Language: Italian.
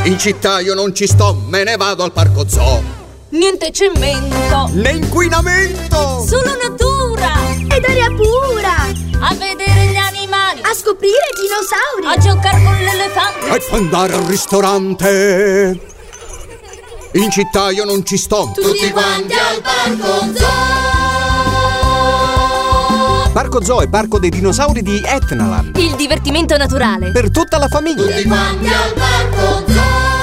In città io non ci sto, me ne vado al parco zoo. Niente cemento, né inquinamento, solo natura ed aria pura. A vedere gli animali, A scoprire i dinosauri. a giocare con l'elefante. e poi andare al ristorante. In città io non ci sto. Tutti quanti al parco zoo. Parco Zoo è parco dei dinosauri di Etnaland. Il divertimento naturale Per tutta la famiglia. Tutti quanti al parco zoo.